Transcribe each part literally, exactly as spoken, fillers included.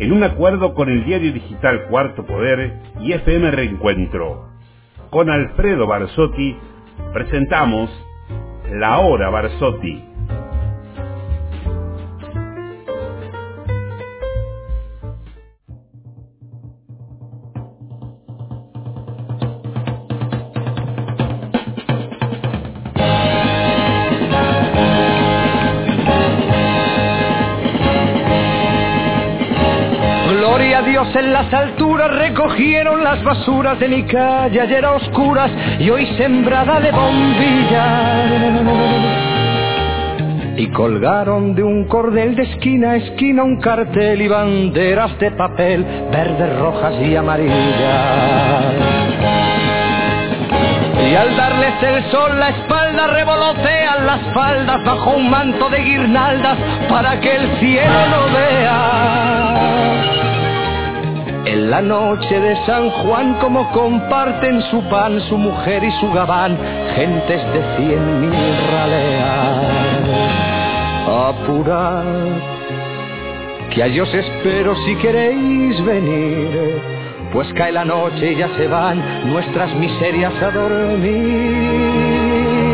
en un acuerdo con el diario digital Cuarto Poder y F M Reencuentro. Con Alfredo Barsotti presentamos La Hora Barsotti. Gloria a Dios en las alturas, recogieron las basuras de mi calle ayer a oscuras y hoy sembrada de bombillas. Y colgaron de un cordel de esquina a esquina un cartel y banderas de papel, verdes, rojas y amarillas. Y al darles el sol la espalda revolotean las faldas bajo un manto de guirnaldas para que el cielo no vea. En la noche de San Juan como comparten su pan, su mujer y su gabán, gentes de cien mil raleas. Apurad, que allí os espero si queréis venir, pues cae la noche y ya se van nuestras miserias a dormir.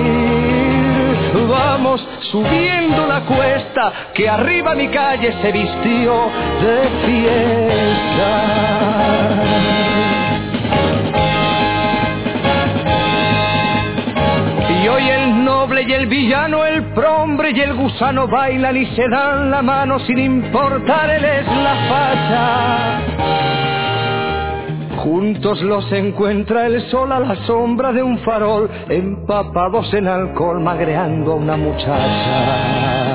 Vamos subiendo la cuesta, que arriba mi calle se vistió de fiesta. Y hoy el noble y el villano, el prombre y el gusano bailan y se dan la mano sin importarles la facha. Juntos los encuentra el sol a la sombra de un farol, empapados en alcohol, magreando a una muchacha.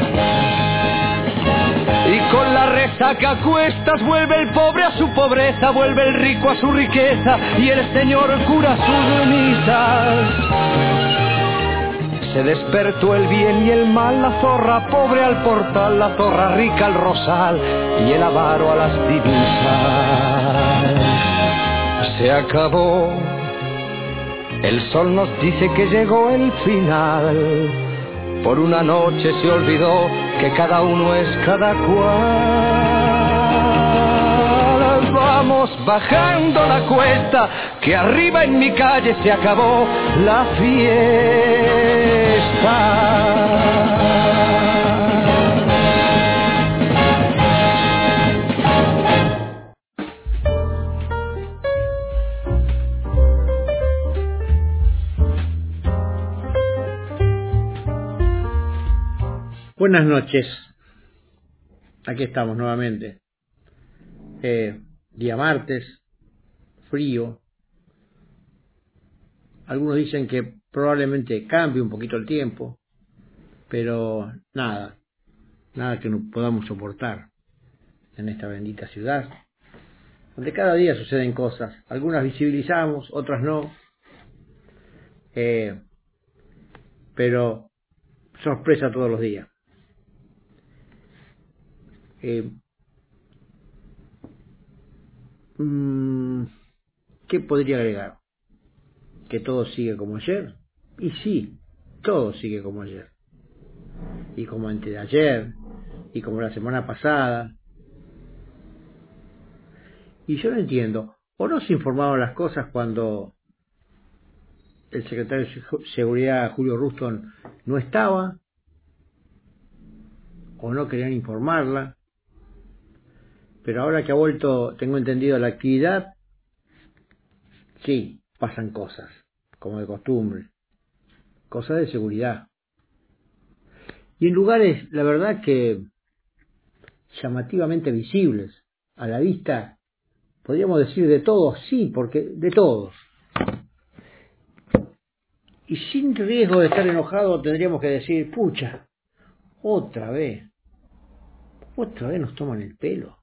Y con la resaca a cuestas vuelve el pobre a su pobreza, vuelve el rico a su riqueza y el señor cura sus misas. Se despertó el bien y el mal, la zorra pobre al portal, la zorra rica al rosal y el avaro a las divisas. Se acabó, el sol nos dice que llegó el final. Por una noche se olvidó que cada uno es cada cual. Vamos bajando la cuesta, que arriba en mi calle se acabó la fiesta. Buenas noches, aquí estamos nuevamente, eh, día martes, frío, algunos dicen que probablemente cambie un poquito el tiempo, pero nada, nada que no podamos soportar en esta bendita ciudad, donde cada día suceden cosas, algunas visibilizamos, otras no, eh, pero sorpresa todos los días. Eh, mmm, ¿Qué podría agregar? ¿Que todo sigue como ayer? Y sí, todo sigue como ayer. Y como antes de ayer, y como la semana pasada. Y yo no entiendo, ¿o no se informaban las cosas cuando el secretario de Seguridad, Julio Ruston, no estaba? ¿O no querían informarla? Pero ahora que ha vuelto, tengo entendido, la actividad, sí, pasan cosas, como de costumbre, cosas de seguridad. Y en lugares, la verdad que llamativamente visibles, a la vista, podríamos decir de todos, sí, porque de todos. Y sin riesgo de estar enojado tendríamos que decir, pucha, otra vez, otra vez nos toman el pelo.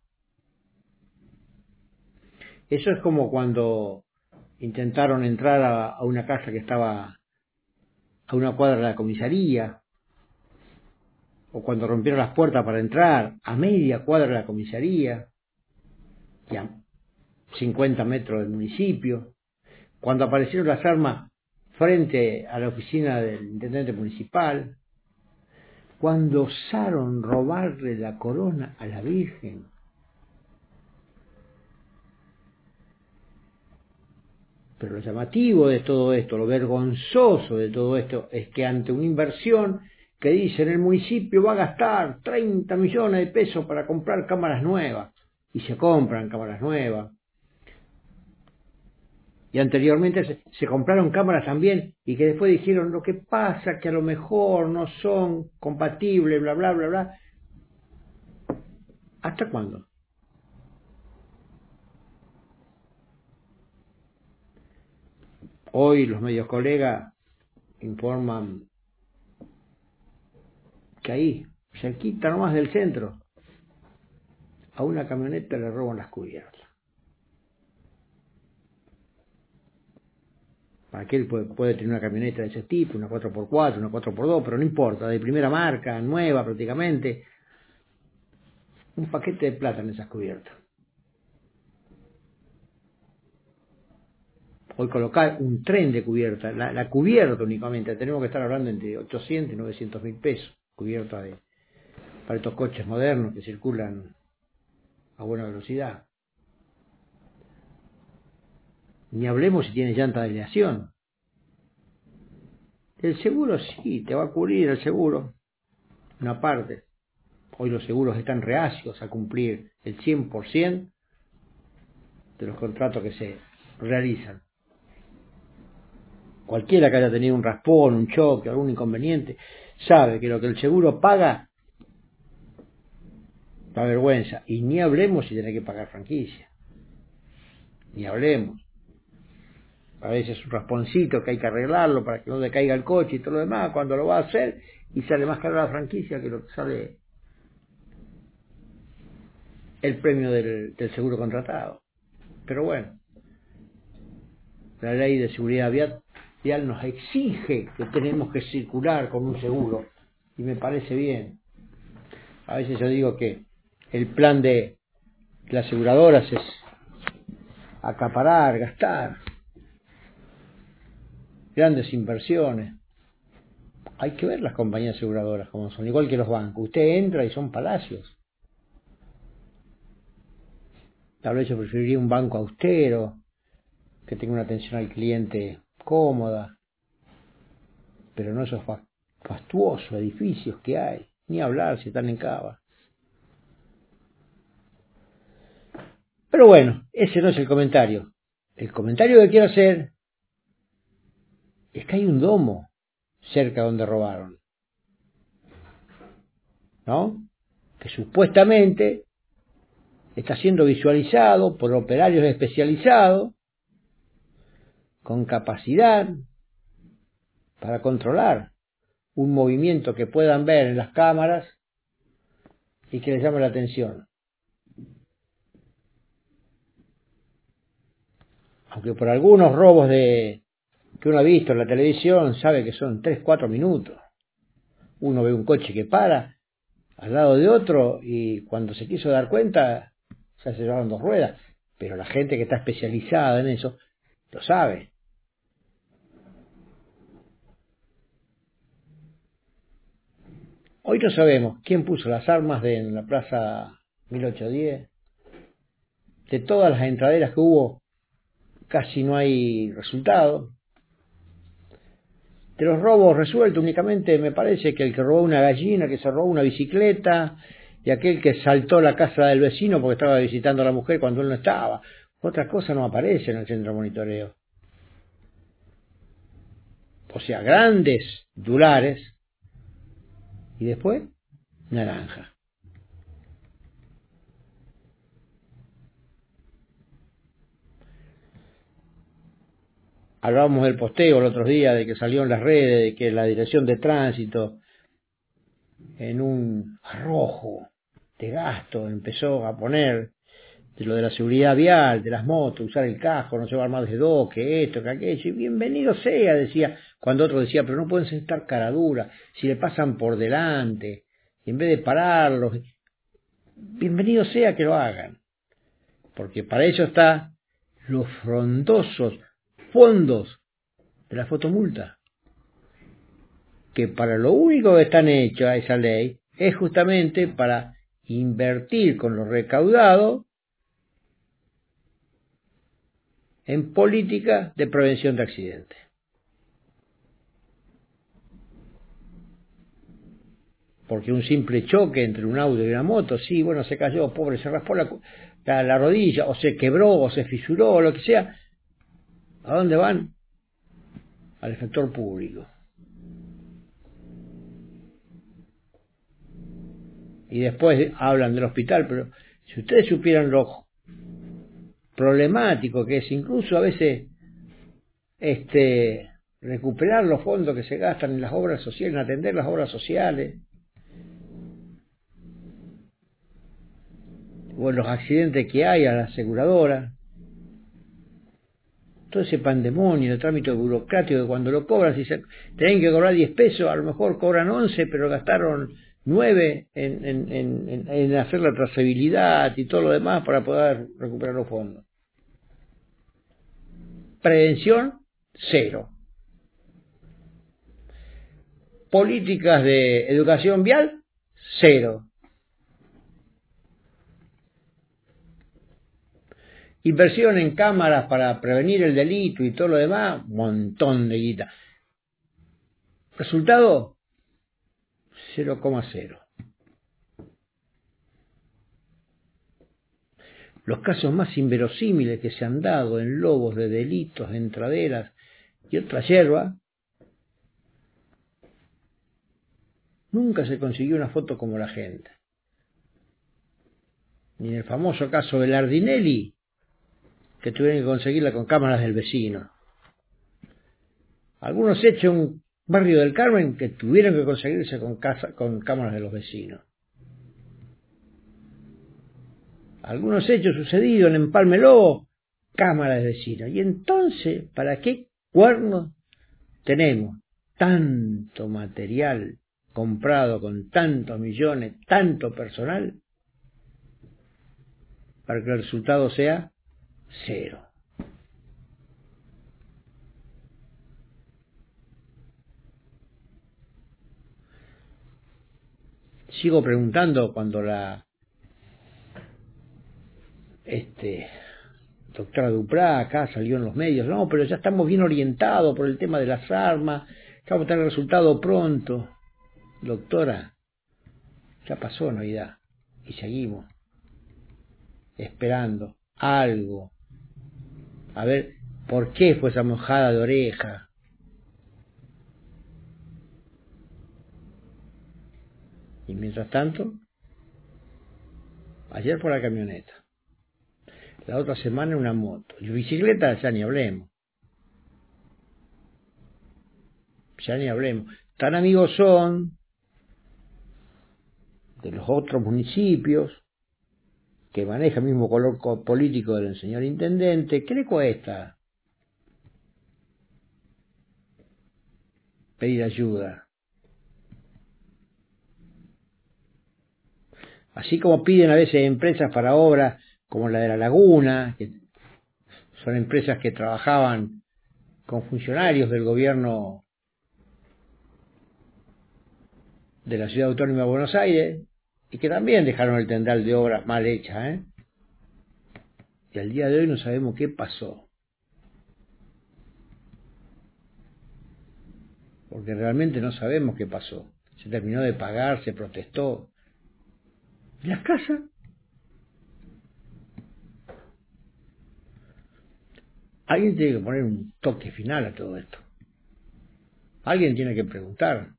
Eso es como cuando intentaron entrar a, a una casa que estaba a una cuadra de la comisaría, o cuando rompieron las puertas para entrar a media cuadra de la comisaría, y a cincuenta metros del municipio, cuando aparecieron las armas frente a la oficina del intendente municipal, cuando osaron robarle la corona a la Virgen, Pero lo llamativo de todo esto, lo vergonzoso de todo esto, es que ante una inversión que dicen el municipio va a gastar treinta millones de pesos para comprar cámaras nuevas, y se compran cámaras nuevas, y anteriormente se, se compraron cámaras también, y que después dijeron lo que pasa que a lo mejor no son compatibles, bla, bla, bla, bla. ¿Hasta cuándo? Hoy los medios colegas informan que ahí, cerquita nomás del centro, a una camioneta le roban las cubiertas. Aquel puede, puede tener una camioneta de ese tipo, una cuatro por cuatro, una cuatro por dos, pero no importa, de primera marca, nueva prácticamente. Un paquete de plata en esas cubiertas. Hoy colocar un tren de cubierta, la, la cubierta únicamente, tenemos que estar hablando entre ochocientos y novecientos mil pesos, cubierta de, para estos coches modernos que circulan a buena velocidad. Ni hablemos si tiene llanta de aleación. El seguro sí, te va a cubrir el seguro, una parte. Hoy los seguros están reacios a cumplir el cien por ciento de los contratos que se realizan. Cualquiera que haya tenido un raspón, un choque, algún inconveniente, sabe que lo que el seguro paga da vergüenza. Y ni hablemos si tiene que pagar franquicia. Ni hablemos. A veces un rasponcito que hay que arreglarlo para que no le caiga el coche y todo lo demás, cuando lo va a hacer, y sale más caro la franquicia que lo que sale el premio del, del seguro contratado. Pero bueno, la ley de seguridad vial vial nos exige que tenemos que circular con un seguro, y me parece bien. A veces yo digo que el plan de las aseguradoras es acaparar, gastar, grandes inversiones. Hay que ver las compañías aseguradoras como son, igual que los bancos. Usted entra y son palacios. Tal vez yo preferiría un banco austero, que tenga una atención al cliente cómoda, pero no esos fastuosos edificios que hay, ni hablar si están en Cava. Pero bueno, ese no es el comentario. El comentario que quiero hacer es que hay un domo cerca donde robaron, ¿no? Que supuestamente está siendo visualizado por operarios especializados con capacidad para controlar un movimiento que puedan ver en las cámaras y que les llame la atención. Aunque por algunos robos de que uno ha visto en la televisión sabe que son tres, cuatro minutos. Uno ve un coche que para al lado de otro y cuando se quiso dar cuenta ya se llevaron dos ruedas. Pero la gente que está especializada en eso lo sabe. Hoy no sabemos quién puso las armas de, en la plaza mil ochocientos diez. De todas las entraderas que hubo, casi no hay resultado. De los robos resueltos, únicamente me parece que el que robó una gallina, que se robó una bicicleta, y aquel que saltó la casa del vecino porque estaba visitando a la mujer cuando él no estaba. Otra cosa no aparece en el centro de monitoreo. O sea, grandes titulares, y después, naranja. Hablábamos del posteo el otro día, de que salió en las redes, de que la dirección de tránsito, en un arrojo de gasto, empezó a poner de lo de la seguridad vial, de las motos, usar el casco, no llevar más de dos, que esto, que aquello, y bienvenido sea, decía, cuando otro decía, pero no pueden sentar cara dura, si le pasan por delante, y en vez de pararlos, bienvenido sea que lo hagan, porque para eso está los frondosos fondos de la fotomulta, que para lo único que están hechas esa ley es justamente para invertir con lo recaudado en política de prevención de accidentes. Porque un simple choque entre un auto y una moto, sí, bueno, se cayó, pobre, se raspó la, la, la rodilla, o se quebró, o se fisuró, o lo que sea. ¿A dónde van? Al efector público. Y después hablan del hospital, pero si ustedes supieran lo problemático que es, incluso a veces este recuperar los fondos que se gastan en las obras sociales, en atender las obras sociales, o en los accidentes que hay a la aseguradora, todo ese pandemonio, el trámite burocrático, que cuando lo cobran, si se, tienen que cobrar diez pesos, a lo mejor cobran once, pero gastaron nueve en, en, en, en hacer la trazabilidad y todo lo demás para poder recuperar los fondos. Prevención, cero. Políticas de educación vial, cero. Inversión en cámaras para prevenir el delito y todo lo demás, un montón de guita. Resultado, cero coma cero. Los casos más inverosímiles que se han dado en lobos de delitos, de entraderas y otra yerba, nunca se consiguió una foto como la gente. Ni en el famoso caso de Lardinelli, que tuvieron que conseguirla con cámaras del vecino. Algunos hechos en un barrio del Carmen que tuvieron que conseguirse con, casa, con cámaras de los vecinos. Algunos hechos sucedidos en Empalme Lobo, cámaras de vecinos. Y entonces, ¿para qué cuernos tenemos tanto material comprado con tantos millones, tanto personal, para que el resultado sea cero? Sigo preguntando cuando la este doctora Duprá acá salió en los medios, no, pero ya estamos bien orientados por el tema de las armas, que vamos a tener resultado pronto. Doctora, ya pasó Navidad y seguimos esperando algo. A ver, ¿por qué fue esa mojada de oreja? Y mientras tanto, ayer por la camioneta, la otra semana una moto, y bicicleta ya ni hablemos. Ya ni hablemos. Tan amigos son de los otros municipios que maneja el mismo color político del señor intendente. ¿Qué le cuesta pedir ayuda? Así como piden a veces empresas para obras como la de la Laguna, que son empresas que trabajaban con funcionarios del gobierno de la Ciudad Autónoma de Buenos Aires, y que también dejaron el tendal de obras mal hechas, ¿eh? Y al día de hoy no sabemos qué pasó. Porque realmente no sabemos qué pasó. Se terminó de pagar, se protestó. ¿Y las casas? Alguien tiene que poner un toque final a todo esto. Alguien tiene que preguntar.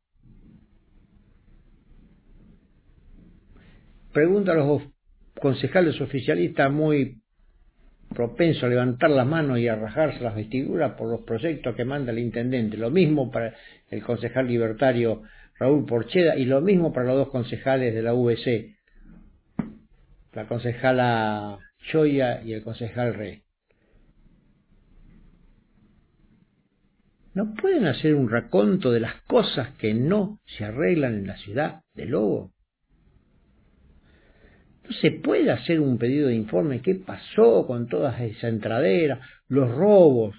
Pregunta a los concejales oficialistas muy propensos a levantar las manos y a rajarse las vestiduras por los proyectos que manda el intendente. Lo mismo para el concejal libertario Raúl Porcheda y lo mismo para los dos concejales de la U B C, la concejala Choya y el concejal Rey. ¿No pueden hacer un raconto de las cosas que no se arreglan en la ciudad de Lobo? ¿No se puede hacer un pedido de informe? ¿Qué pasó con todas esas entraderas, los robos?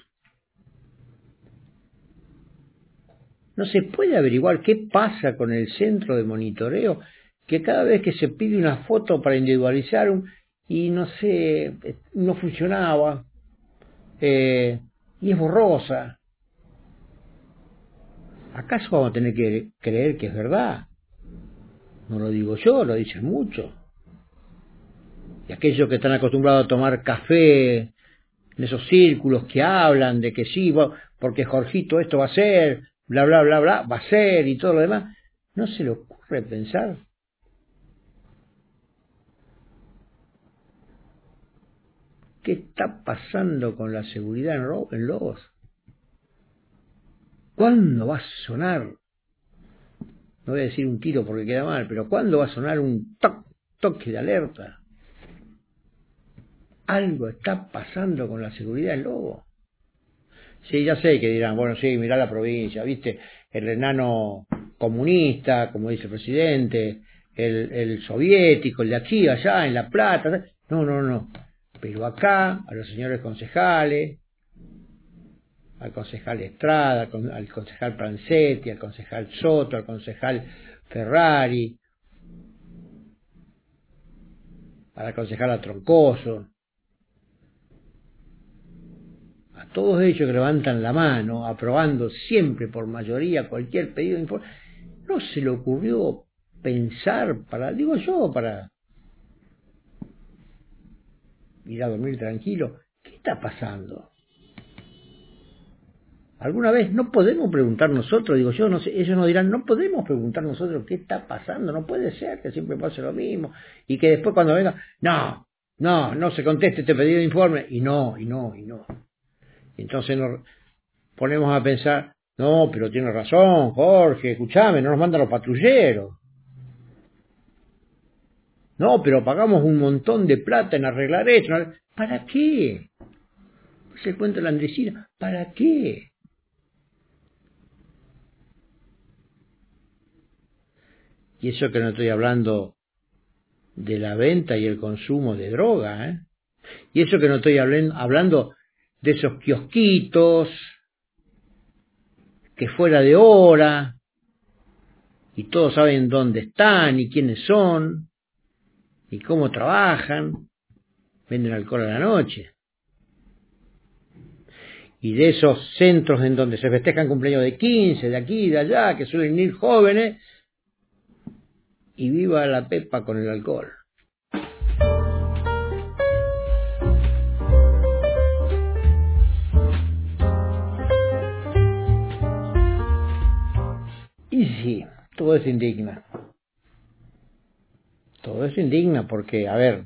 ¿No se puede averiguar qué pasa con el centro de monitoreo? Que cada vez que se pide una foto para individualizar un, y no sé, no funcionaba. eh, y es borrosa. ¿Acaso vamos a tener que creer que es verdad? No lo digo yo, lo dicen muchos. Y aquellos que están acostumbrados a tomar café en esos círculos que hablan de que sí, porque Jorgito esto va a ser, bla, bla, bla, bla, va a ser y todo lo demás, ¿no se le ocurre pensar? ¿Qué está pasando con la seguridad en Lobos? ¿Cuándo va a sonar? No voy a decir un tiro porque queda mal, pero ¿cuándo va a sonar un toc, toque de alerta? Algo está pasando con la seguridad en Lobos. Sí, ya sé que dirán, bueno, sí, mirá la provincia, ¿viste? El enano comunista, como dice el presidente, el, el soviético, el de aquí, allá, en La Plata. No, no, no. Pero acá, a los señores concejales, al concejal Estrada, al concejal Prancetti, al concejal Soto, al concejal Ferrari, a la concejala Troncoso, a todos ellos que levantan la mano, aprobando siempre por mayoría cualquier pedido de informe, no se le ocurrió pensar para, digo yo, para ir a dormir tranquilo. ¿Qué está pasando? ¿Alguna vez no podemos preguntar nosotros? Digo yo, no sé, ellos nos dirán, no podemos preguntar nosotros qué está pasando, no puede ser que siempre pase lo mismo, y que después cuando venga, no, no, no se conteste este pedido de informe, y no, y no, y no. Entonces nos ponemos a pensar, no, pero tiene razón, Jorge, escuchame, no nos mandan los patrulleros. No, pero pagamos un montón de plata en arreglar esto. ¿Para qué? Se cuenta la Andresina, ¿para qué? Y eso que no estoy hablando de la venta y el consumo de droga, ¿eh? Y eso que no estoy hablando de esos kiosquitos que fuera de hora y todos saben dónde están y quiénes son y cómo trabajan, venden alcohol a la noche. Y de esos centros en donde se festejan cumpleaños de quince, de aquí y de allá, que suelen ir jóvenes, y viva la pepa con el alcohol. Y sí, todo eso indigna. Todo eso indigna porque, a ver,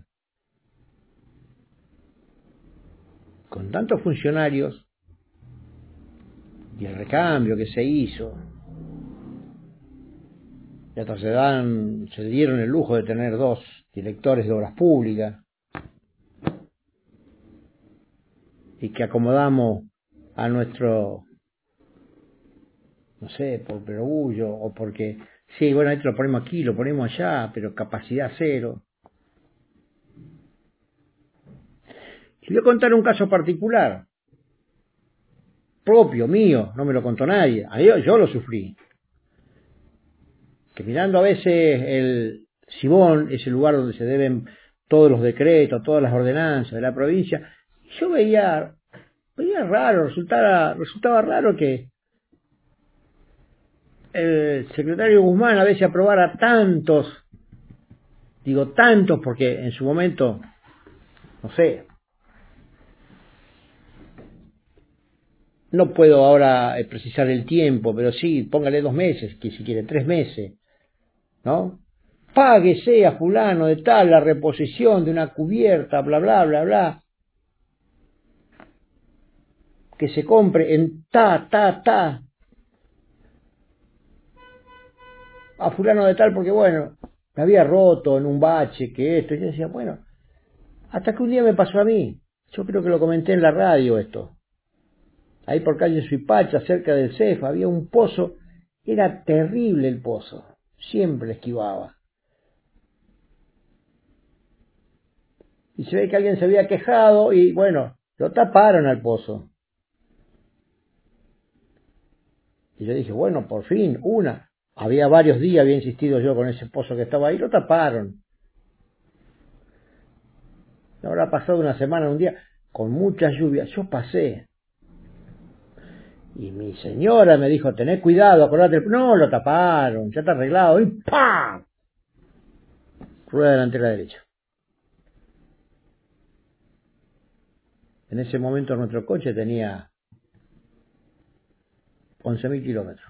con tantos funcionarios y el recambio que se hizo, y hasta se dan, se dieron el lujo de tener dos directores de obras públicas, y que acomodamos a nuestro, no sé, por perogullo, o porque, sí, bueno, esto lo ponemos aquí, lo ponemos allá, pero capacidad cero. Y voy a contar un caso particular, propio, mío, no me lo contó nadie, yo, yo lo sufrí. Que mirando a veces el Sibón, ese lugar donde se deben todos los decretos, todas las ordenanzas de la provincia, yo veía, veía raro, resultaba, resultaba raro que el secretario Guzmán a veces aprobara tantos, digo tantos porque en su momento, no sé, no puedo ahora precisar el tiempo, pero sí, póngale dos meses, que si quiere tres meses, ¿no? Páguese a fulano de tal la reposición de una cubierta, bla, bla, bla, bla, que se compre en ta, ta, ta, a fulano de tal porque, bueno, me había roto en un bache, que esto, y yo decía, bueno, hasta que un día me pasó a mí, yo creo que lo comenté en la radio esto, ahí por calle Suipacha, cerca del C E F, había un pozo, era terrible el pozo, siempre le esquivaba. Y se ve que alguien se había quejado y, bueno, lo taparon al pozo. Y yo dije, bueno, por fin, una. Había varios días, había insistido yo con ese pozo que estaba ahí, lo taparon. Habrá pasado una semana, un día. con mucha lluvia. Yo pasé. Y mi señora me dijo, tené cuidado, acordate. No, lo taparon, ya está arreglado. Y ¡pam! Rueda delantera derecha. En ese momento nuestro coche tenía once mil kilómetros.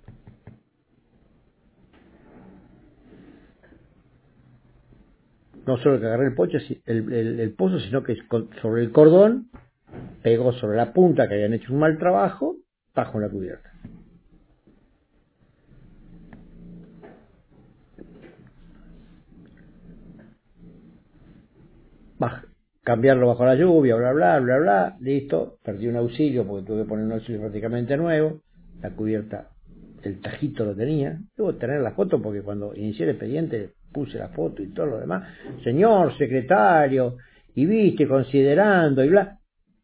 No solo que agarré el, poche, el, el, el pozo, sino que sobre el cordón pegó sobre la punta, que habían hecho un mal trabajo, bajo la cubierta. Baja, cambiarlo bajo la lluvia, bla, bla, bla, bla, listo. Perdí un auxilio porque tuve que poner un auxilio prácticamente nuevo. La cubierta, el tajito lo tenía. Debo tener la foto porque cuando inicié el expediente puse la foto y todo lo demás. Señor secretario, y viste, considerando, y bla.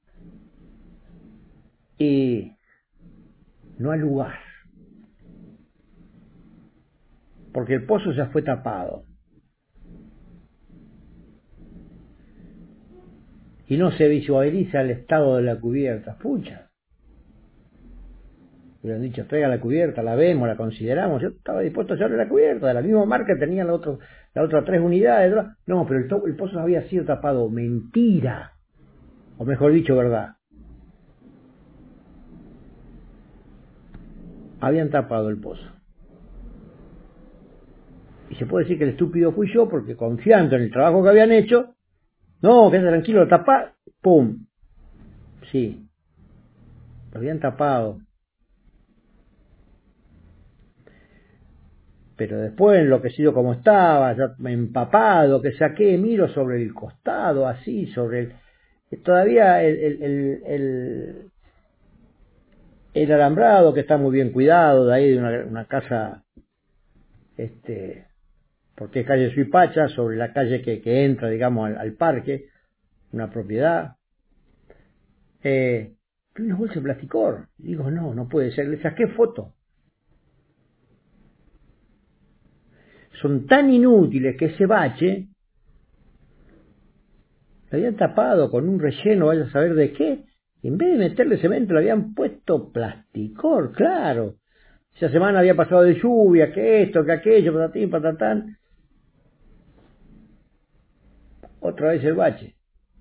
Y no hay lugar. Porque el pozo ya fue tapado. Y no se visualiza el estado de la cubierta. Pucha. Hubieran dicho, traiga la cubierta, la vemos, la consideramos. Yo estaba dispuesto a llevarle la cubierta, de la misma marca tenía la otra, la otra tres unidades. No, pero el, el pozo había sido tapado. Mentira. O mejor dicho, verdad. Habían tapado el pozo. Y se puede decir que el estúpido fui yo, porque confiando en el trabajo que habían hecho, no, quédate tranquilo, tapá, pum. Sí. Lo habían tapado. Pero después, enloquecido como estaba, ya empapado, que saqué, miro sobre el costado, así, sobre el... Todavía el, el, el, el, el alambrado, que está muy bien cuidado, de ahí de una, una casa, este, porque es calle Suipacha, sobre la calle que, que entra, digamos, al, al parque, una propiedad. Eh, una bolsa de plasticor. Digo, no, no puede ser. Le saqué foto. Son tan inútiles que ese bache lo habían tapado con un relleno, vaya a saber de qué. Y en vez de meterle cemento, le habían puesto plasticor, claro. Esa semana había pasado de lluvia, que esto, que aquello, patatín, patatán. Otra vez el bache.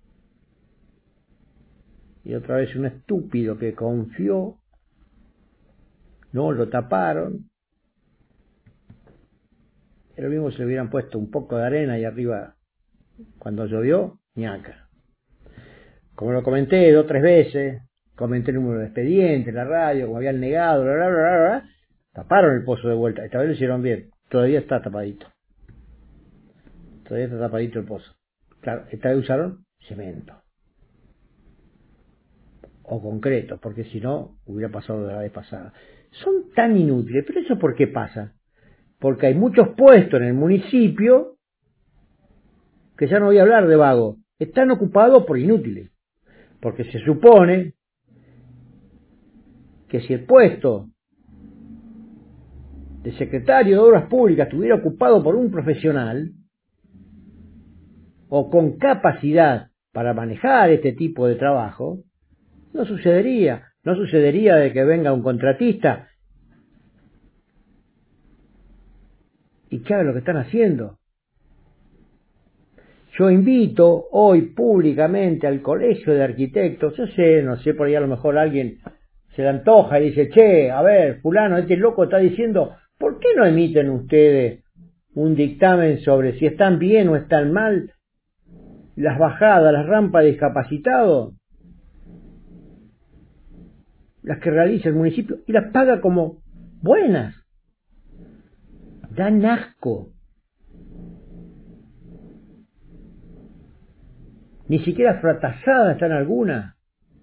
Y otra vez un estúpido que confió. No, lo taparon. Lo mismo si le hubieran puesto un poco de arena y arriba, cuando llovió, ñaca. Como lo comenté dos o tres veces, comenté el número de expediente, la radio, como habían negado, bla, bla, bla, bla, bla, taparon el pozo de vuelta. Esta vez lo hicieron bien. Todavía está tapadito. Todavía está tapadito el pozo. Claro, esta vez usaron cemento. O concreto, porque si no, hubiera pasado de la vez pasada. Son tan inútiles, pero ¿eso por qué pasa? Porque hay muchos puestos en el municipio, que ya no voy a hablar de vagos, están ocupados por inútiles. Porque se supone que si el puesto de secretario de Obras Públicas estuviera ocupado por un profesional, o con capacidad para manejar este tipo de trabajo, no sucedería. No sucedería de que venga un contratista y que haga lo que están haciendo. Yo invito hoy públicamente al Colegio de Arquitectos, yo sé, no sé, por ahí a lo mejor alguien se le antoja y dice, che, a ver, fulano, este loco está diciendo, ¿por qué no emiten ustedes un dictamen sobre si están bien o están mal las bajadas, las rampas de discapacitados, las que realiza el municipio, y las paga como buenas? Dan asco. Ni siquiera fratazadas están algunas.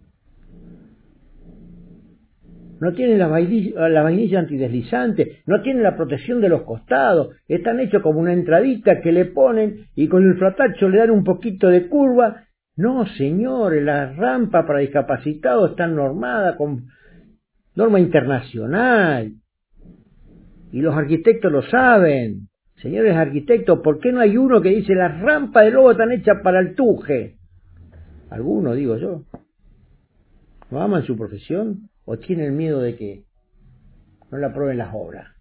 No tienen la vainilla, la vainilla antideslizante, no tienen la protección de los costados, están hechos como una entradita que le ponen y con el fratacho le dan un poquito de curva. No, señores, la rampa para discapacitados está normada con norma internacional. Y los arquitectos lo saben. Señores arquitectos, ¿por qué no hay uno que dice las rampas de lobo están hechas para el tuje? Algunos, digo yo. ¿No aman su profesión o tienen miedo de que no la aprueben las obras?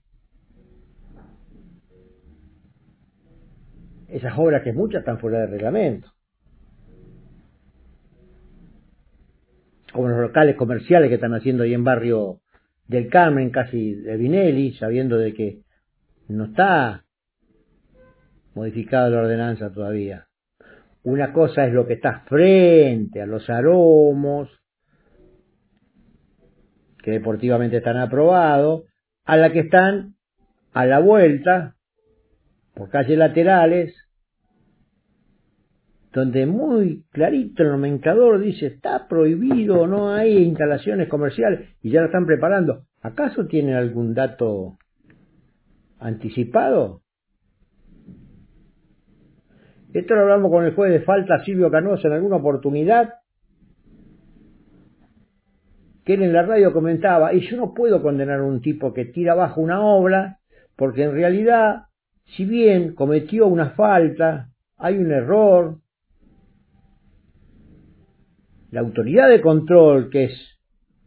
Esas obras que muchas están fuera de reglamento. Como los locales comerciales que están haciendo ahí en Barrio del Carmen, casi de Vinelli, sabiendo de que no está modificada la ordenanza todavía. Una cosa es lo que está frente a los aromos, que deportivamente están aprobados, a la que están a la vuelta, por calles laterales, donde muy clarito el nomenclador dice está prohibido, no hay instalaciones comerciales, y ya lo están preparando. ¿Acaso tienen algún dato anticipado? Esto lo hablamos con el juez de falta Silvio Canosa en alguna oportunidad, que él en la radio comentaba, y yo no puedo condenar a un tipo que tira abajo una obra, porque en realidad, si bien cometió una falta, hay un error, la autoridad de control, que es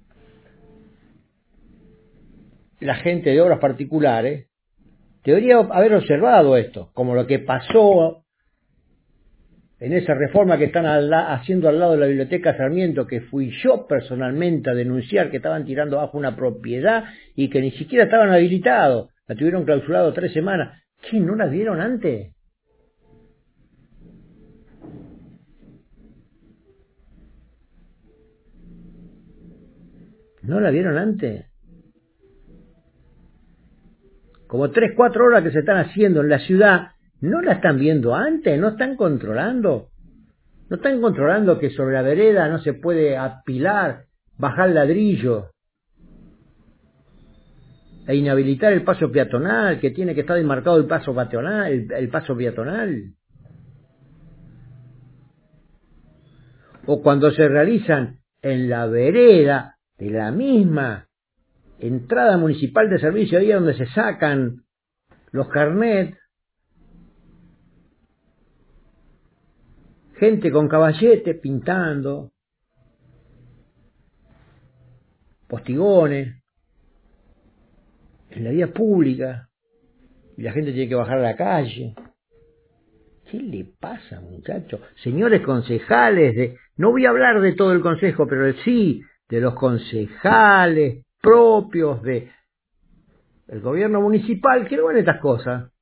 la gente de obras particulares, debería haber observado esto, como lo que pasó en esa reforma que están al haciendo al lado de la Biblioteca Sarmiento, que fui yo personalmente a denunciar que estaban tirando abajo una propiedad y que ni siquiera estaban habilitados, la tuvieron clausurado tres semanas. ¿Qué, no la vieron antes? ¿No la vieron antes? Como tres, cuatro horas que se están haciendo en la ciudad, ¿no la están viendo antes? ¿No están controlando? ¿No están controlando que sobre la vereda no se puede apilar, bajar ladrillo e inhabilitar el paso peatonal, que tiene que estar enmarcado el paso peatonal, el, el paso peatonal? O cuando se realizan en la vereda de la misma entrada municipal de servicio, ahí donde se sacan los carnets, gente con caballete pintando, postigones, en la vía pública, y la gente tiene que bajar a la calle. ¿Qué le pasa, muchachos? Señores concejales, de, no voy a hablar de todo el consejo, pero sí de los concejales propios de el gobierno municipal, que no ven estas cosas.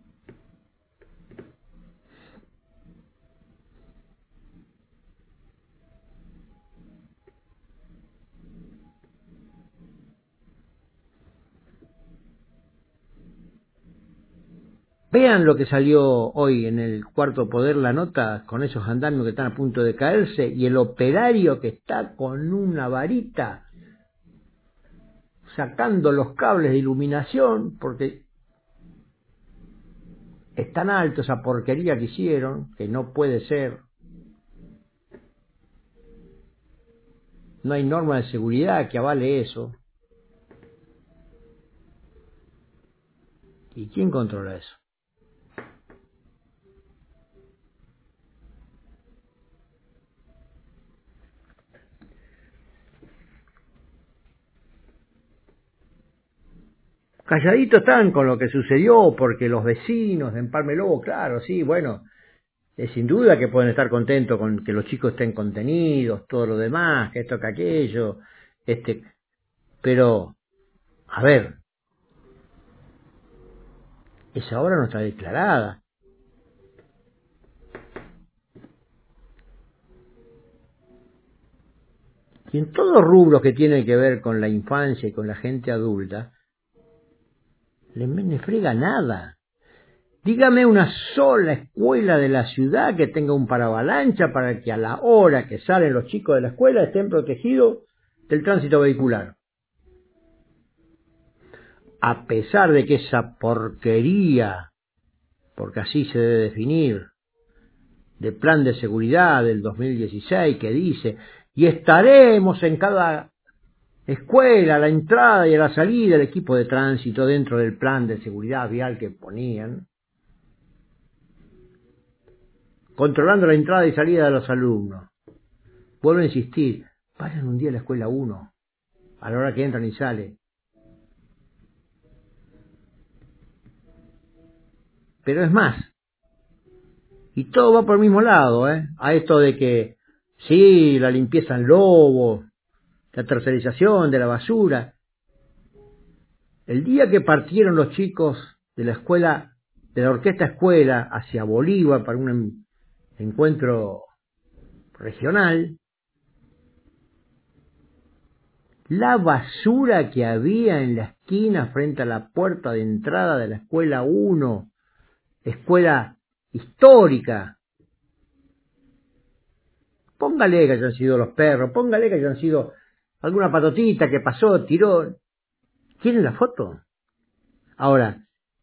Vean lo que salió hoy en el Cuarto Poder, la nota con esos andamios que están a punto de caerse y el operario que está con una varita sacando los cables de iluminación porque es tan alto esa porquería que hicieron que no puede ser. No hay norma de seguridad que avale eso. ¿Y quién controla eso? Calladitos están con lo que sucedió, porque los vecinos de Empalme Lobo, claro, sí, bueno, es sin duda que pueden estar contentos con que los chicos estén contenidos, todo lo demás, que esto, que aquello, este, pero, a ver, esa obra no está declarada. Y en todos rubros que tienen que ver con la infancia y con la gente adulta, le me frega nada. Dígame una sola escuela de la ciudad que tenga un paravalancha para que a la hora que salen los chicos de la escuela estén protegidos del tránsito vehicular. A pesar de que esa porquería, porque así se debe definir, de plan de seguridad del dos mil dieciséis que dice, y estaremos en cada escuela, a la entrada y a la salida del equipo de tránsito dentro del plan de seguridad vial que ponían, controlando la entrada y salida de los alumnos. vuelvo a insistir, vayan un día a la escuela uno, a la hora que entran y salen. Pero es más, y todo va por el mismo lado, ¿eh? A esto de que, sí, la limpieza en lobo, la tercerización de la basura. El día que partieron los chicos de la escuela, de la orquesta escuela, hacia Bolívar para un encuentro regional, la basura que había en la esquina frente a la puerta de entrada de la escuela uno, escuela histórica, póngale que hayan sido los perros, póngale que hayan sido alguna patotita que pasó, tiró. ¿Quieren la foto? Ahora,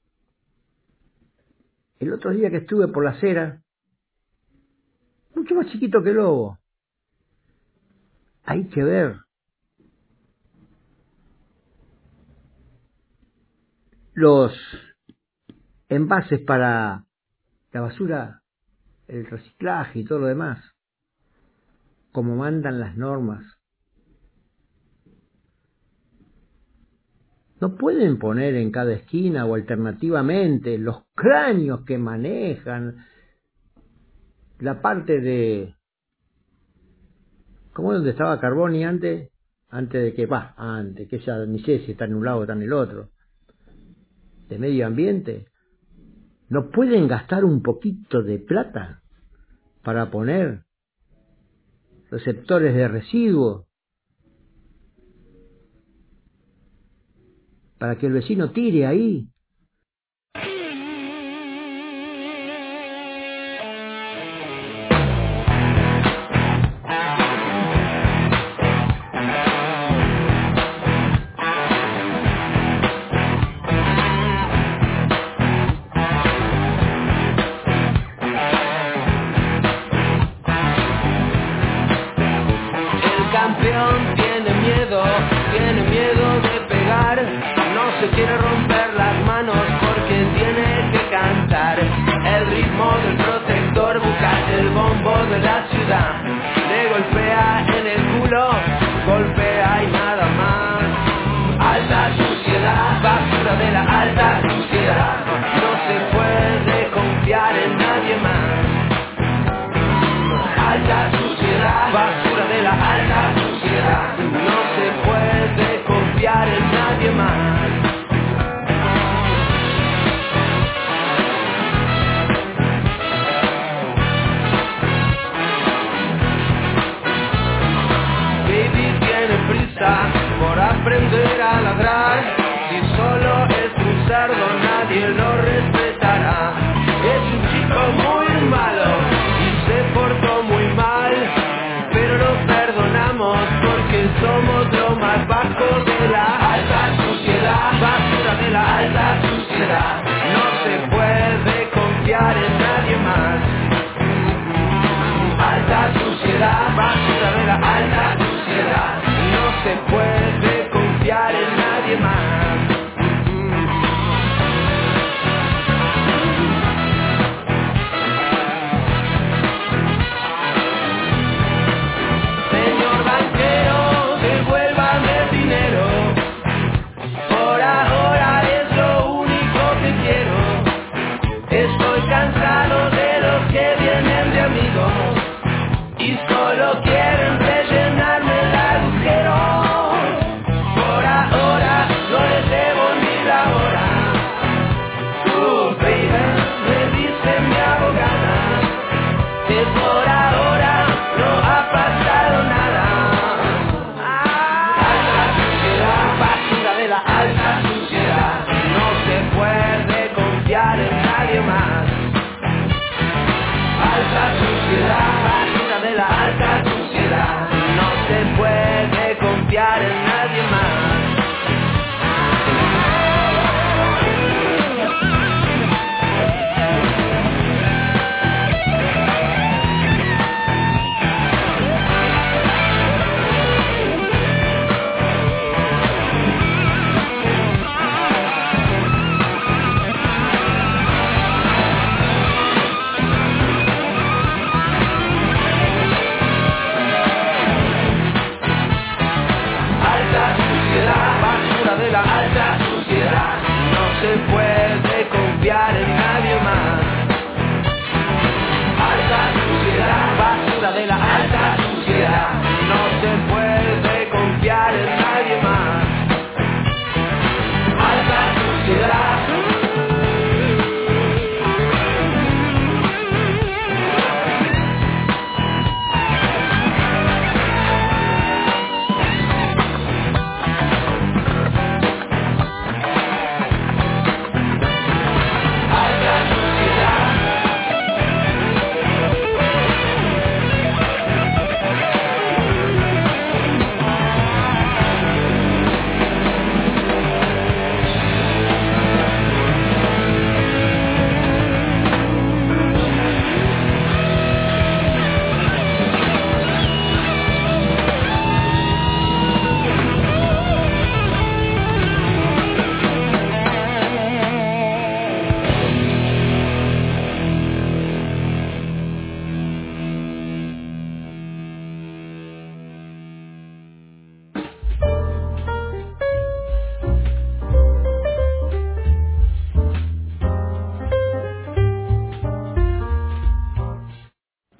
el otro día que estuve por la acera, mucho más chiquito que el lobo, hay que ver los envases para la basura, el reciclaje y todo lo demás, como mandan las normas. No pueden poner en cada esquina o alternativamente los cráneos que manejan la parte de... ¿Cómo es donde estaba Carboni antes? Antes de que, va, antes, que ya ni sé si está en un lado o está en el otro. De medio ambiente. ¿No pueden gastar un poquito de plata para poner receptores de residuos? Para que el vecino tire ahí. El campeón tiene miedo, tiene miedo de pegar. No se quiere romper las manos porque tiene que cantar. El ritmo del protector busca el bombo de la ciudad. Le golpea en el culo, golpea y nada más. Alta suciedad, basura de la alta suciedad. No se puede confiar en nadie más. Alta suciedad, basura de la alta suciedad. No se puede confiar en nadie más. Por aprender a ladrar, si solo es un cerdo nadie lo respetará. Es un chico muy malo y se portó muy mal, pero lo perdonamos porque somos lo más bajo de la alta sociedad. Basura de la alta sociedad, no se puede confiar en nadie más. Alta suciedad, basura de la alta suciedad. No se puede confiar en nadie más. Señor banquero, devuélvame el dinero. Por ahora es lo único que quiero. Estoy cansado de los que vienen de amigos y solo quieren rellenarme el agujero. Por ahora no les debo ni la hora. Uh, baby, me dice mi abogada que por ahora no ha pasado nada. Alta suciedad, basura de la alta suciedad. No se puede confiar en nadie más. Alta suciedad, basura de la alta suciedad. No se puede confiar en nadie más.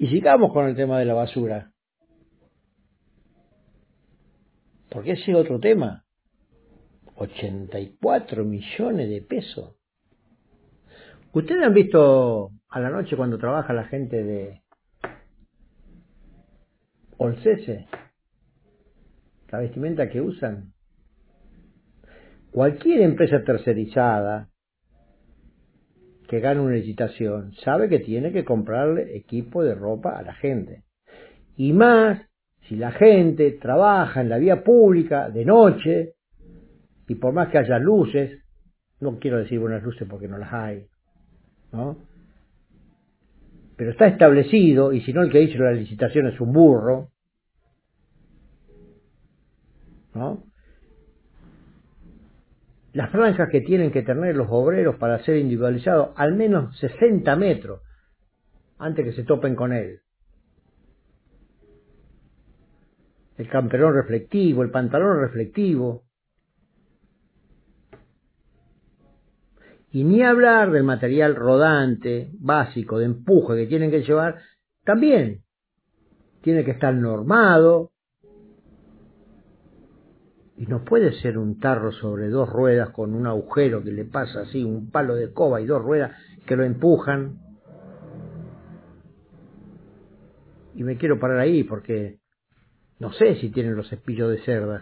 Y sigamos con el tema de la basura. Porque ese es otro tema. ochenta y cuatro millones de pesos. ¿Ustedes han visto a la noche cuando trabaja la gente de Olcese? La vestimenta que usan. Cualquier empresa tercerizada que gane una licitación sabe que tiene que comprarle equipo de ropa a la gente. Y más si la gente trabaja en la vía pública de noche, y por más que haya luces, no quiero decir buenas luces porque no las hay, ¿no? Pero está establecido, y si no el que hizo la licitación es un burro, ¿no? Las franjas que tienen que tener los obreros para ser individualizados, al menos sesenta metros, antes que se topen con él. El camperón reflectivo, el pantalón reflectivo. Y ni hablar del material rodante, básico, de empuje que tienen que llevar, también tiene que estar normado. Y no puede ser un tarro sobre dos ruedas con un agujero que le pasa así, un palo de escoba y dos ruedas que lo empujan. Y me quiero parar ahí porque no sé si tienen los cepillos de cerdas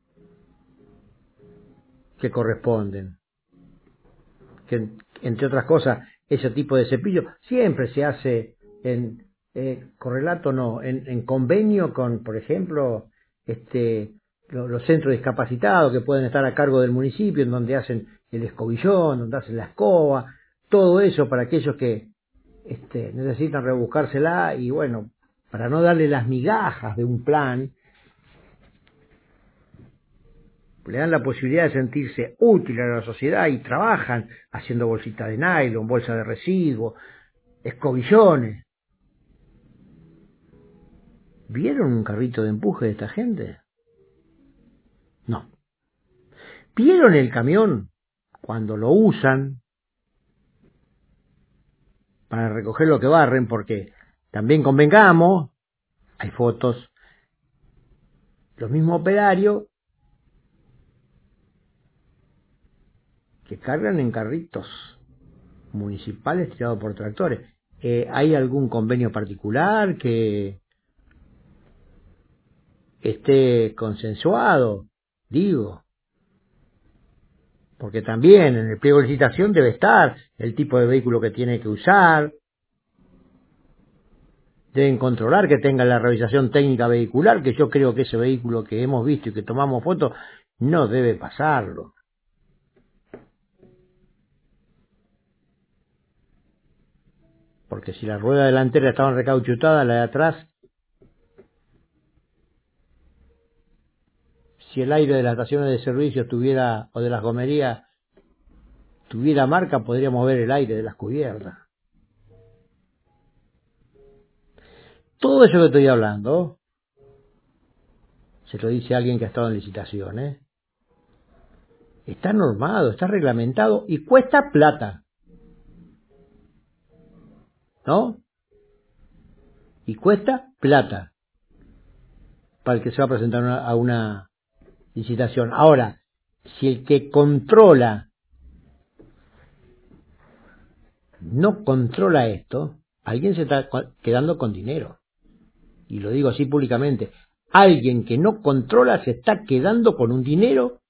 que corresponden. Que, entre otras cosas, ese tipo de cepillo siempre se hace en eh, correlato, no, en, en convenio con, por ejemplo, este... los centros discapacitados que pueden estar a cargo del municipio, en donde hacen el escobillón, donde hacen la escoba, todo eso para aquellos que este, necesitan rebuscársela y bueno, para no darle las migajas de un plan, le dan la posibilidad de sentirse útil a la sociedad y trabajan haciendo bolsitas de nylon, bolsas de residuos, escobillones. ¿Vieron un carrito de empuje de esta gente? No. ¿Vieron el camión cuando lo usan para recoger lo que barren? Porque también convengamos, hay fotos, los mismos operarios que cargan en carritos municipales tirados por tractores. Eh, ¿Hay algún convenio particular que esté consensuado? Digo, porque también en el pliego de licitación debe estar el tipo de vehículo que tiene que usar, deben controlar que tenga la revisación técnica vehicular, que yo creo que ese vehículo que hemos visto y que tomamos fotos no debe pasarlo. Porque si la rueda delantera estaba recauchutada, la de atrás, si el aire de las estaciones de servicio tuviera, o de las gomerías, tuviera marca, podríamos ver el aire de las cubiertas. Todo eso que estoy hablando, se lo dice alguien que ha estado en licitaciones, está normado, está reglamentado y cuesta plata. ¿No? Y cuesta plata para el que se va a presentar una, a una licitación. Ahora, si el que controla no controla esto, alguien se está quedando con dinero. Y lo digo así públicamente. Alguien que no controla se está quedando con un dinero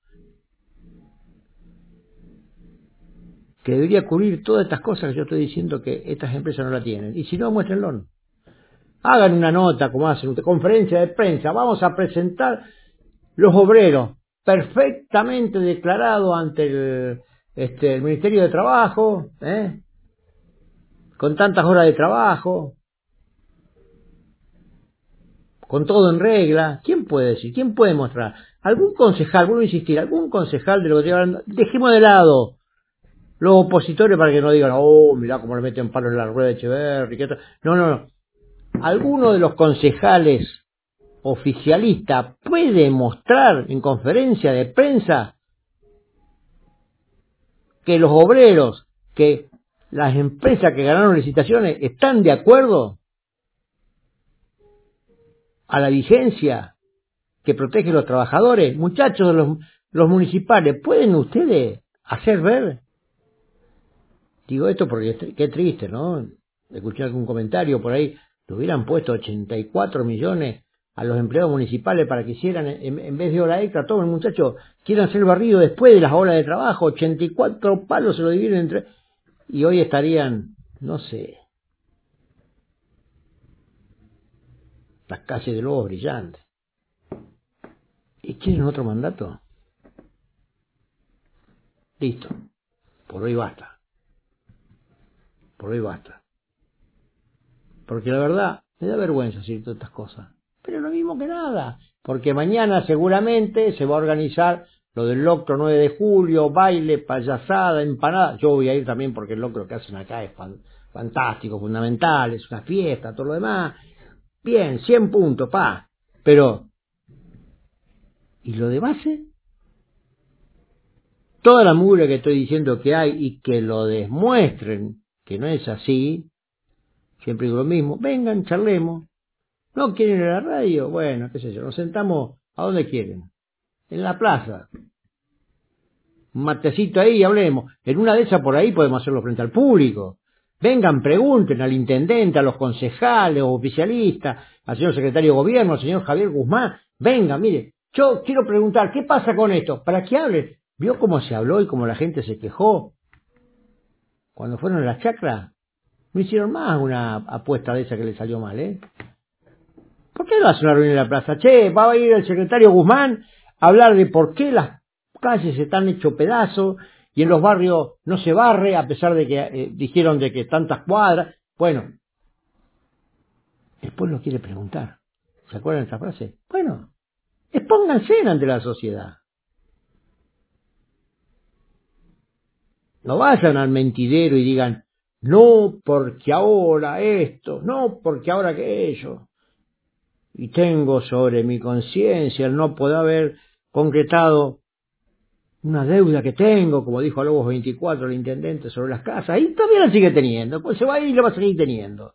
que debería cubrir todas estas cosas que yo estoy diciendo que estas empresas no la tienen. Y si no, muéstrenlo. Hagan una nota, como hacen una conferencia de prensa. Vamos a presentar los obreros perfectamente declarados ante el, este, el Ministerio de Trabajo, ¿eh? Con tantas horas de trabajo, con todo en regla. ¿Quién puede decir? ¿Quién puede mostrar? Algún concejal, vuelvo a insistir, algún concejal de lo que estoy hablando, dejemos de lado los opositores para que no digan, oh, mirá cómo le meten palo en la rueda de Echeverri. No, no, no. Alguno de los concejales oficialistas puede mostrar en conferencia de prensa que los obreros, que las empresas que ganaron licitaciones están de acuerdo a la vigencia que protege a los trabajadores. Muchachos, los, los municipales, ¿pueden ustedes hacer ver? Digo esto porque qué triste, ¿no? Escuché algún comentario por ahí, le hubieran puesto ochenta y cuatro millones a los empleados municipales para que hicieran, en, en vez de hora extra, todos los muchachos quieran ser barridos después de las horas de trabajo, ochenta y cuatro palos se lo dividen entre... Y hoy estarían, no sé, las calles de Lobos brillantes. ¿Y quieren otro mandato? Listo, por hoy basta. Por hoy basta. Porque la verdad, me da vergüenza decir todas estas cosas. Pero lo mismo que nada. Porque mañana seguramente se va a organizar lo del locro nueve de julio, baile, payasada, empanada. Yo voy a ir también porque el locro que hacen acá es fan, fantástico, fundamental, es una fiesta, todo lo demás. Bien, cien puntos, pa. Pero, ¿y lo de base? Toda la mugre que estoy diciendo que hay y que lo demuestren que no es así, siempre digo lo mismo, vengan, charlemos. ¿No quieren ir a la radio? Bueno, qué sé yo, nos sentamos a donde quieren. En la plaza. Un matecito ahí y hablemos. En una de esas por ahí podemos hacerlo frente al público. Vengan, pregunten al intendente, a los concejales, oficialistas, al señor secretario de gobierno, al señor Javier Guzmán. Venga, mire, yo quiero preguntar, ¿qué pasa con esto? Para que hablen. ¿Vio cómo se habló y cómo la gente se quejó? Cuando fueron a las chacras, no hicieron más una apuesta de esa que le salió mal, ¿eh? ¿Por qué no hace una reunión en la plaza? Che, va a ir el secretario Guzmán a hablar de por qué las calles están hechos pedazos y en los barrios no se barre, a pesar de que eh, dijeron de que tantas cuadras. Bueno, después lo quiere preguntar. ¿Se acuerdan de esta frase? Bueno, expónganse ante la sociedad. No vayan al mentidero y digan, no porque ahora esto, no porque ahora aquello. Y tengo sobre mi conciencia el no poder haber concretado una deuda que tengo, como dijo a Lobos veinticuatro el intendente sobre las casas, y todavía la sigue teniendo, pues se va a ir y la va a seguir teniendo.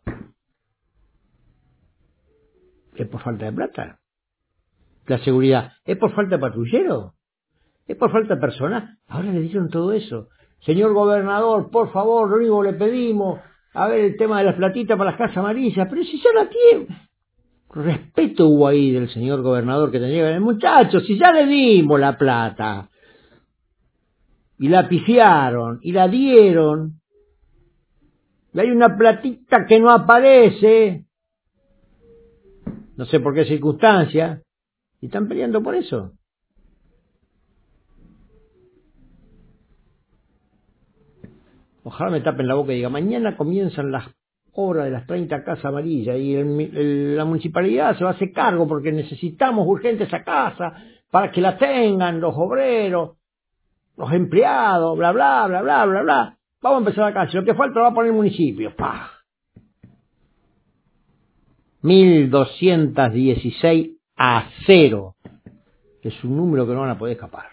¿Es por falta de plata? La seguridad, ¿es por falta de patrullero? ¿Es por falta de personal? Ahora le dieron todo eso. Señor gobernador, por favor, lo único que le pedimos, a ver el tema de las platitas para las casas amarillas, pero si ya la tiene. Respeto hubo ahí del señor gobernador que tenía que decir, muchachos, si ya le dimos la plata, y la pifiaron, y la dieron, y hay una platita que no aparece, no sé por qué circunstancia, y están peleando por eso. Ojalá me tapen la boca y diga, mañana comienzan las obras de las treinta casas amarillas y el, el, la municipalidad se va a hacer cargo porque necesitamos urgente esa casa para que la tengan los obreros, los empleados, bla, bla, bla, bla, bla, bla. Vamos a empezar acá, si lo que falta lo va a poner el municipio. ¡Pah! mil doscientos dieciséis a cero. Es un número que no van a poder escapar.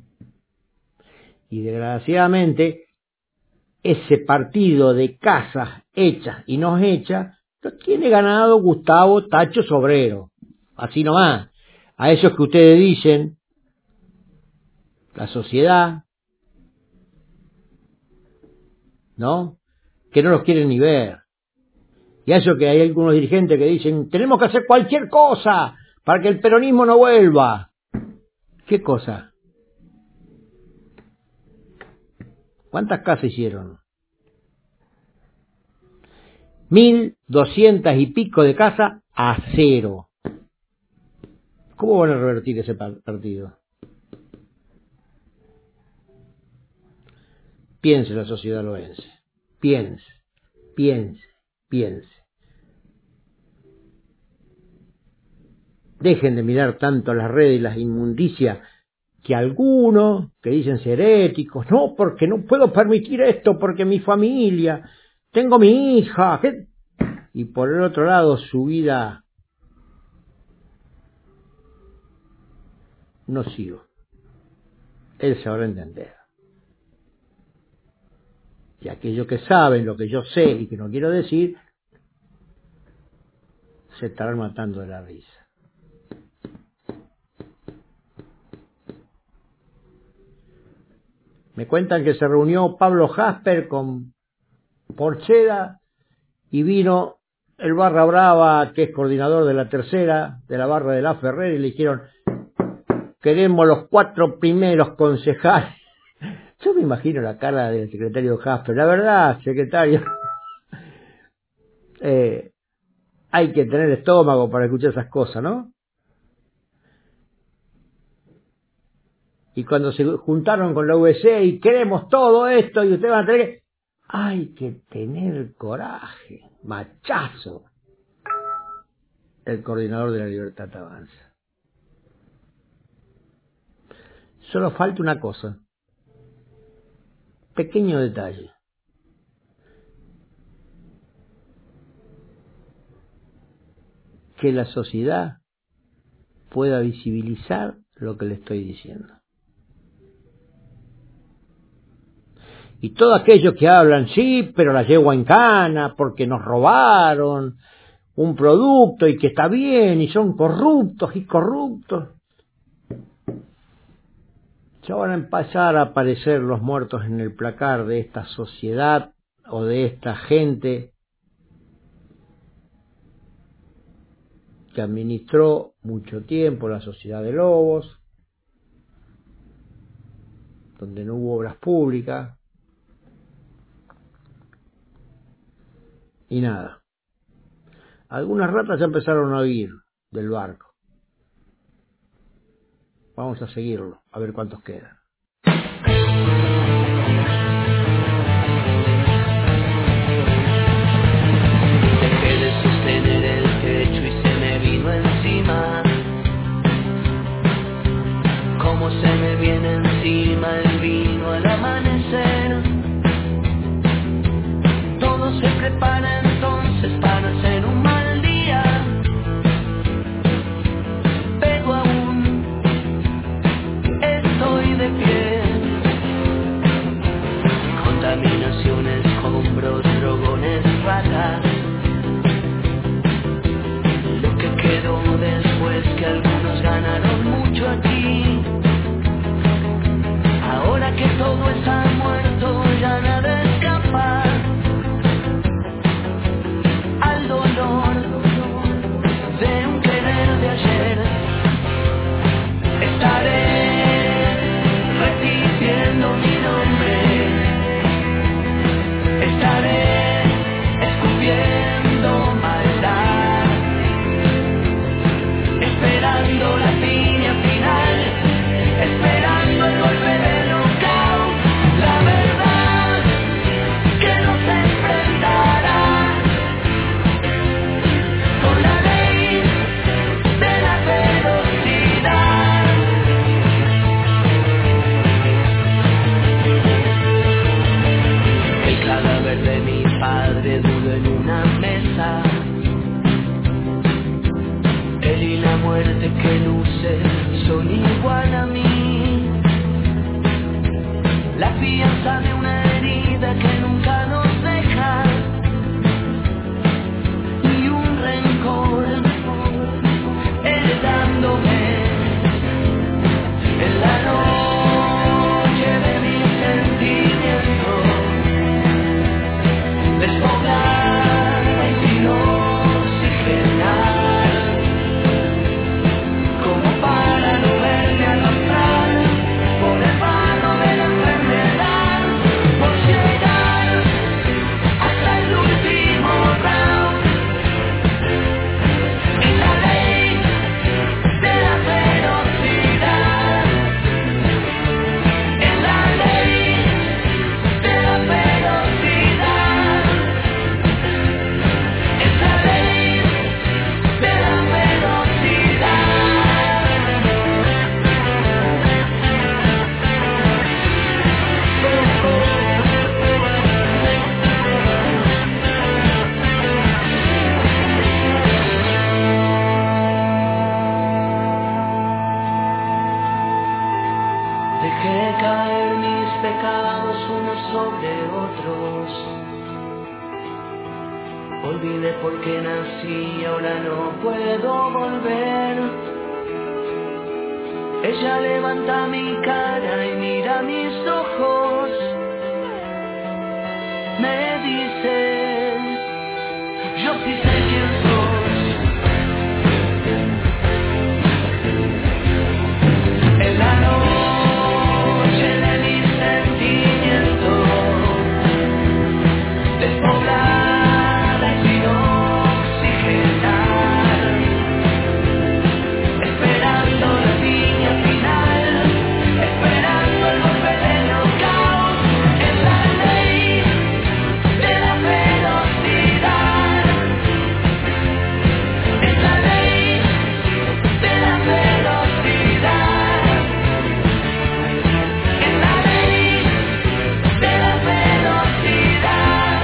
Y desgraciadamente, ese partido de casas hechas y no hechas, lo tiene ganado Gustavo Tacho Sobrero. Así nomás. A esos que ustedes dicen, la sociedad, ¿no? Que no los quieren ni ver. Y a eso que hay algunos dirigentes que dicen, tenemos que hacer cualquier cosa para que el peronismo no vuelva. ¿Qué cosa? ¿Cuántas casas hicieron? Mil doscientas y pico de casas a cero. ¿Cómo van a revertir ese partido? Piense la sociedad loense. Piense, piense, piense. Dejen de mirar tanto las redes y las inmundicias que algunos que dicen ser éticos, no, porque no puedo permitir esto, porque mi familia, tengo mi hija, ¿qué? Y por el otro lado su vida no sigo. Él sabrá entender. Y aquellos que saben lo que yo sé y que no quiero decir, se estarán matando de la risa. Me cuentan que se reunió Pablo Jasper con Porcheda y vino el Barra Brava, que es coordinador de la tercera, de la barra de la Ferrer, y le dijeron, queremos los cuatro primeros concejales. Yo me imagino la cara del secretario Jasper. La verdad, secretario, eh, hay que tener estómago para escuchar esas cosas, ¿no? Y cuando se juntaron con la U B C y queremos todo esto y ustedes van a tener que... Hay que tener coraje, machazo. El coordinador de la Libertad Avanza. Solo falta una cosa. Pequeño detalle. Que la sociedad pueda visibilizar lo que le estoy diciendo. Y todos aquellos que hablan, sí, pero la yegua en cana, porque nos robaron un producto y que está bien, y son corruptos y corruptos. Ya van a empezar a aparecer los muertos en el placar de esta sociedad o de esta gente que administró mucho tiempo la sociedad de lobos, donde no hubo obras públicas. Y nada. Algunas ratas ya empezaron a huir del barco. Vamos a seguirlo, a ver cuántos quedan. Dejé de sostener el techo y se me vino encima. Como se me viene encima el vino al amanecer. Todo se prepara entonces para hacer un mal día. Pero aún estoy de pie. Contaminaciones, escombros, drogones, ratas. Lo que quedó después que algunos ganaron mucho aquí. Ahora que todo está muerto, ya nada escapa al dolor de un querer de ayer. Estaré repitiendo mi nombre. Estaré escupiendo maldad, esperando la línea final, esperando el golpe del knockout. La verdad que nos enfrentará con la ley de la velocidad. El cadáver de mi padre duro en una mesa. Él y la muerte que luce son igual a mí. La fianza de una herida que nunca nos deja. Y un rencor heredándome en la noche de mis sentimientos. Desfogar sin oxigenar, como para no verme arrastrar por el barro de la enfermedad, por llegar hasta el último round. En la ley de la velocidad, en la ley de la velocidad, en la ley de la velocidad. Dejé caer mis pecados unos sobre otros. Olvidé por qué nací y ahora no puedo volver. Ella levanta mi cara y mira mis ojos. Me dice, yo sí sé quién sos. En la noche de mis sentimientos, despoblada y sin oxigenar, esperando la línea final, esperando el golpe del knockout, en la ley de la velocidad, en la ley de la velocidad, en la ley de la velocidad,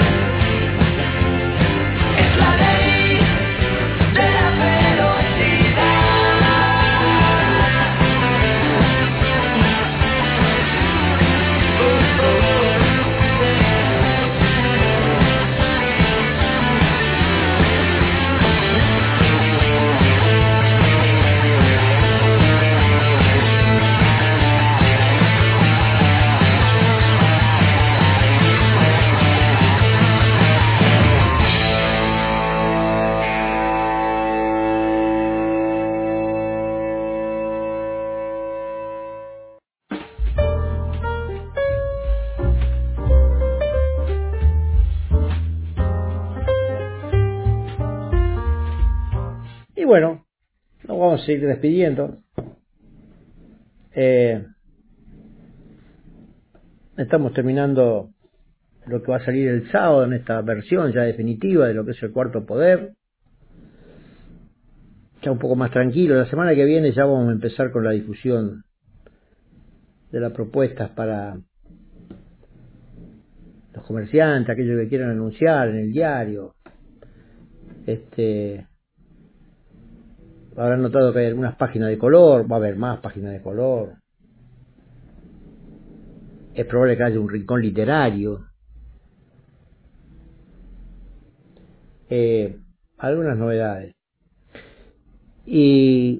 es la ley de la Y bueno, nos vamos a seguir despidiendo. Eh, estamos terminando lo que va a salir el sábado en esta versión ya definitiva de lo que es el Cuarto Poder. Ya un poco más tranquilo. La semana que viene ya vamos a empezar con la difusión de las propuestas para los comerciantes, aquellos que quieran anunciar en el diario. Este... Habrán notado que hay algunas páginas de color, va a haber más páginas de color. Es probable que haya un rincón literario. Eh, algunas novedades. Y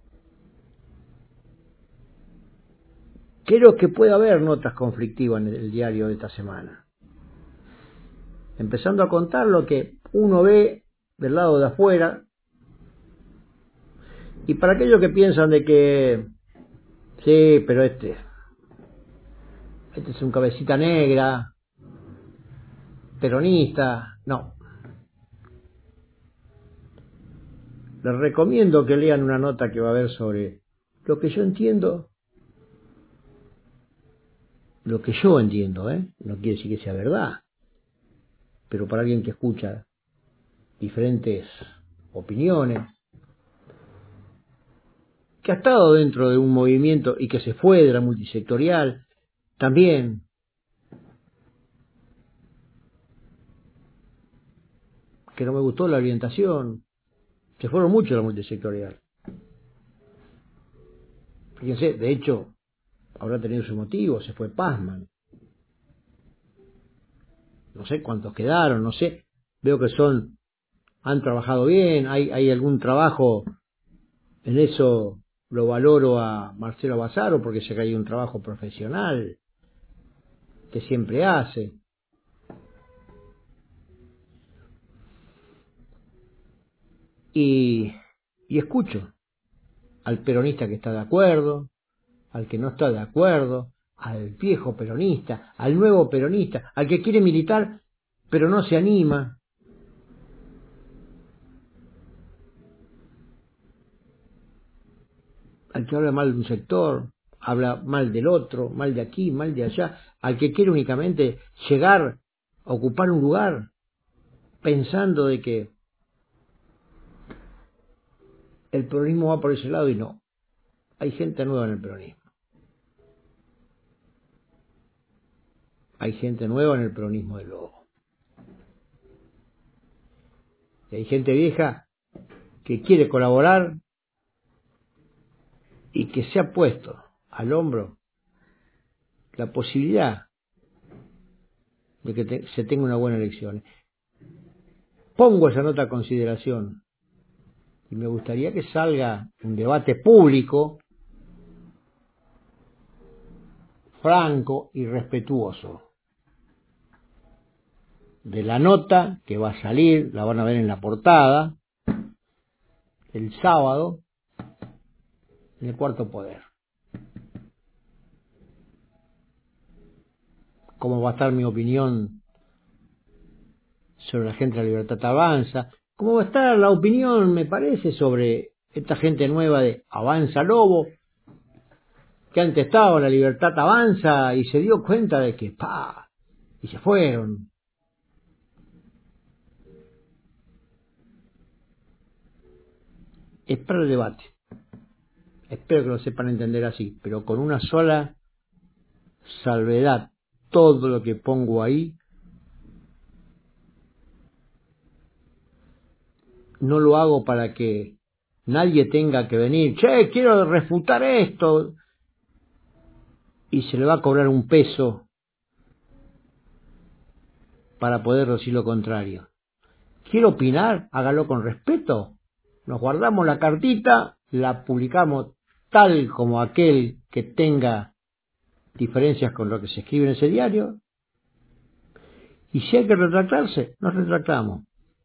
creo que puede haber notas conflictivas en el diario de esta semana. Empezando a contar lo que uno ve del lado de afuera. Y para aquellos que piensan de que sí, pero este este es un cabecita negra, peronista, no. Les recomiendo que lean una nota que va a haber sobre lo que yo entiendo, lo que yo entiendo, ¿eh? No quiere decir que sea verdad, pero para alguien que escucha diferentes opiniones, que ha estado dentro de un movimiento y que se fue de la multisectorial, también que no me gustó la orientación, se fueron mucho de la multisectorial. Fíjense, de hecho, habrá tenido su motivo, se fue Pazman. No sé cuántos quedaron, no sé, veo que son, han trabajado bien, hay, hay algún trabajo en eso. Lo valoro a Marcelo Bazzaro porque sé que hay un trabajo profesional que siempre hace. Y, y escucho al peronista que está de acuerdo, al que no está de acuerdo, al viejo peronista, al nuevo peronista, al que quiere militar pero no se anima. Al que habla mal de un sector, habla mal del otro, mal de aquí, mal de allá, al que quiere únicamente llegar a ocupar un lugar, pensando de que el peronismo va por ese lado y no. Hay gente nueva en el peronismo. Hay gente nueva en el peronismo de Lobo. Y hay gente vieja que quiere colaborar y que se ha puesto al hombro la posibilidad de que te, se tenga una buena elección. Pongo esa nota a consideración y me gustaría que salga un debate público franco y respetuoso de la nota que va a salir, la van a ver en la portada, el sábado, en el Cuarto Poder. Cómo va a estar mi opinión sobre la gente de la Libertad Avanza, cómo va a estar la opinión, me parece, sobre esta gente nueva de Avanza Lobo, que antes estaba en la Libertad Avanza y se dio cuenta de que, pa, y se fueron. Es para el debate. Espero que lo sepan entender así, pero con una sola salvedad. Todo lo que pongo ahí no lo hago para que nadie tenga que venir, che, quiero refutar esto, y se le va a cobrar un peso para poder decir lo contrario. Quiero opinar, hágalo con respeto. Nos guardamos la cartita, la publicamos tal como aquel que tenga diferencias con lo que se escribe en ese diario, y si hay que retractarse, nos retractamos.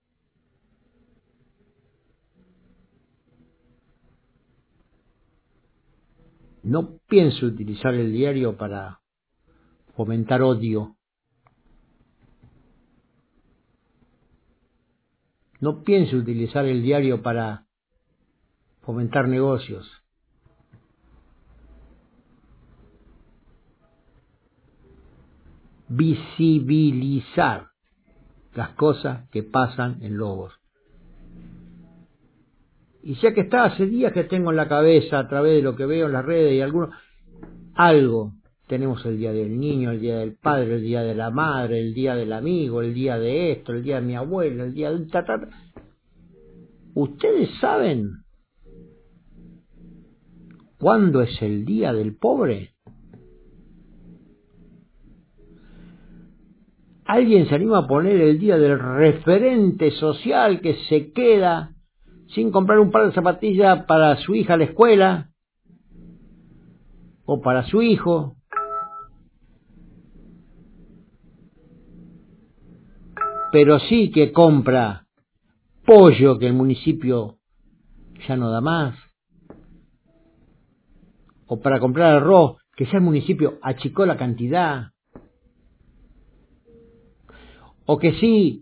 No pienso utilizar el diario para fomentar odio. No pienso utilizar el diario para fomentar negocios. Visibilizar las cosas que pasan en Lobos. Y ya que está, hace días que tengo en la cabeza, a través de lo que veo en las redes y algunos, algo. Tenemos el día del niño, el día del padre, el día de la madre, el día del amigo, el día de esto, el día de mi abuelo, el día del tatata. ¿Ustedes saben cuándo es el día del pobre? ¿Alguien se anima a poner el día del referente social que se queda sin comprar un par de zapatillas para su hija a la escuela? ¿O para su hijo? Pero sí que compra pollo que el municipio ya no da más. O para comprar arroz que ya el municipio achicó la cantidad. O que sí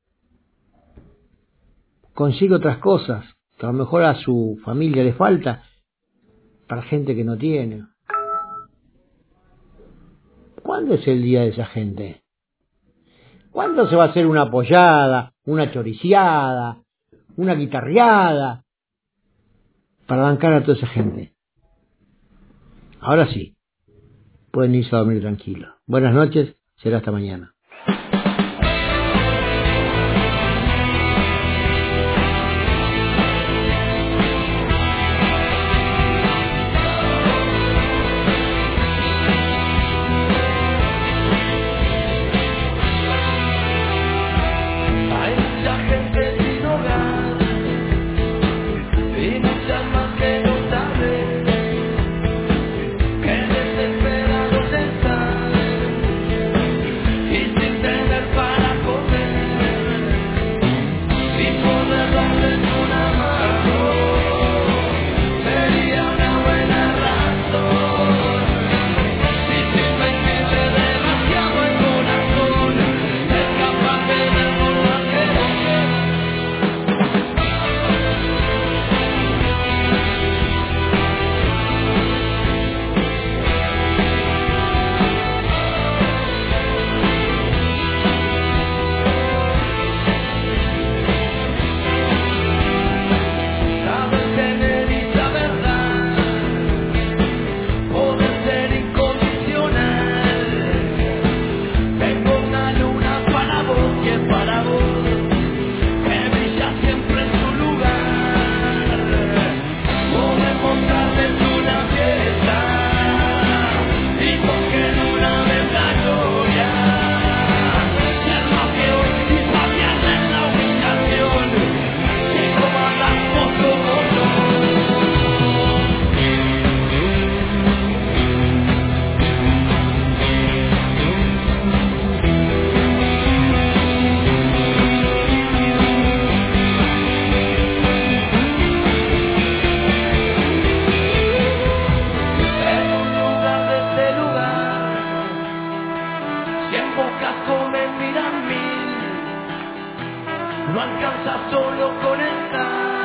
consigue otras cosas que a lo mejor a su familia le falta para gente que no tiene. ¿Cuándo es el día de esa gente? ¿Cuándo se va a hacer una pollada, una choriciada, una guitarreada para bancar a toda esa gente? Ahora sí, pueden irse a dormir tranquilos. Buenas noches, será hasta mañana. no alcanza solo con estar.